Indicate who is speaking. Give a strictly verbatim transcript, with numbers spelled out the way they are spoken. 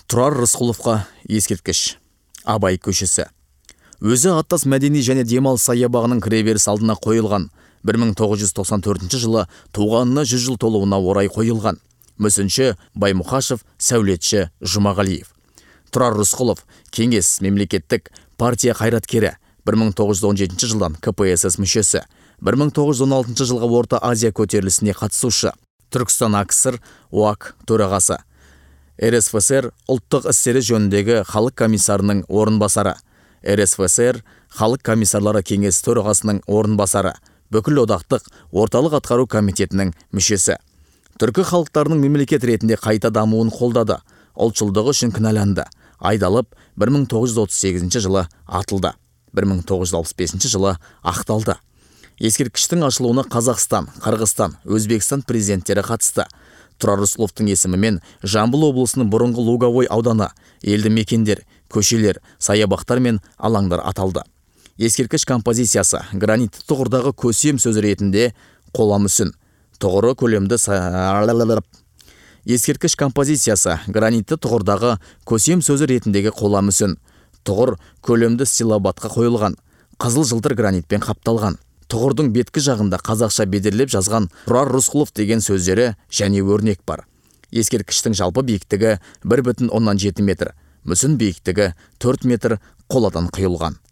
Speaker 1: Тұрар Рысқұловқа ескерткіш. Абай көшесі. Өзі аттас мәдени және демалыс саябағының кіреберіс алдына қойылған. бір мың тоғыз жүз тоқсан төртінші жылы туғанына жүз жыл толуына орай қойылған. Мүсінші Баймұқашев, сәулетші Жұмағалиев. Тұрар Рысқұлов Кеңес мемлекеттік партия қайраткері, бір мың тоғыз жүз он жетінші жылдан ка пэ эс эс мүшесі, бір мың тоғыз жүз он алтыншы жылғы Орта Азия көтерілісіне қатысушы, Түркістан а ка эс эр о а к төрағасы, эр эс эф эс эр ұлттық істері жөніндегі халық комиссарының орынбасары, эр эс эф эс эр халық комиссарлары кеңесі төрағасының орынбасары, бүкіл одақтық орталық атқару комитетінің мүшесі. Түркі халықтарының мемлекет ретінде қайта дамуын қолдады, ұлтшылдығы үшін кінәланды, айдалып бір мың тоғыз жүз отыз сегізінші жылы атылды, бір мың тоғыз жүз алпыс бесінші жылы ақталды. Ескерткіштің ашылуына Қазақстан, Қырғызстан, Өзбекстан президенттері қатысты. Тұрар Рысқұловтың есімімен Жамбыл облысының бұрынғы Луговой ауданы, елді мекендер, көшелер, саябақтар мен алаңдар аталды. Ескерткіш композициясы гранитті тұғырдағы көсем сөз ретінде қола мүсін. Тұғыры көлемді Ескерткіш композициясы гранитті тұғырдағы көсем сөзі ретіндегі қола мүсін. Тұғыр көлемді стилобатқа қойылған, қызыл жылтыр гранитпен қапталған. Тұғырдың беткі жағында қазақша бедерлеп жазған Тұрар Рысқұлов деген сөздері және өрнек бар. Ескерткіштің жалпы биіктігі бір бүтін оннан жеті метр, мүсін биіктігі төрт метр, қоладан құйылған.